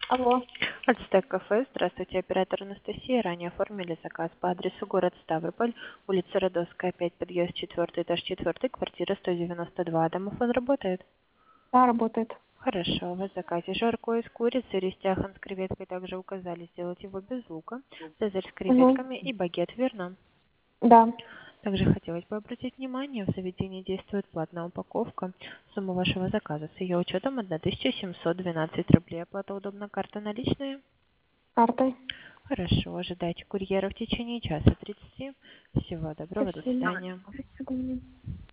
Алло. Ацтек кафе. Здравствуйте, оператор Анастасия. Ранее оформили заказ по адресу город Ставрополь, улица Родовская, 5, подъезд 4, этаж 4, квартира 192. Домофон работает? Да, работает. Хорошо, в заказе жаркое из курицы, рестяхан с креветкой также указали сделать его без лука, цезарь с Угу. креветками и багет, верно? Да. Также хотелось бы обратить внимание, в заведении действует платная упаковка. Сумма вашего заказа с ее учетом 1712 рублей. Оплата удобна, карта наличные? Картой. Хорошо, ожидайте курьера в течение часа 30. Всего доброго, до Спасибо. свидания. До свидания.